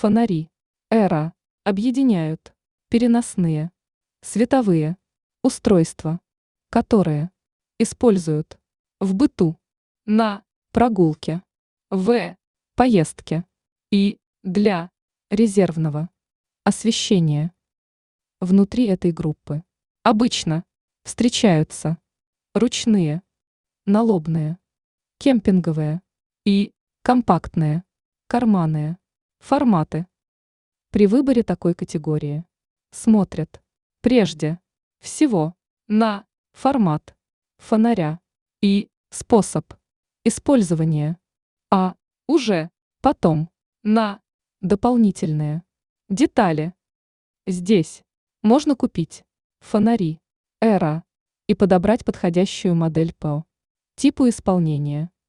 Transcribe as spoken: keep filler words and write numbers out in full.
фонари, эра, объединяют, переносные, световые, устройства, которые используют в быту, на прогулке, в поездке и для резервного освещения. Внутри этой группы обычно встречаются ручные, налобные, кемпинговые и компактные, карманные форматы. При выборе такой категории смотрят прежде всего на формат фонаря и способ использования, а уже потом на дополнительные детали. Здесь можно купить фонари эра и подобрать подходящую модель по типу исполнения.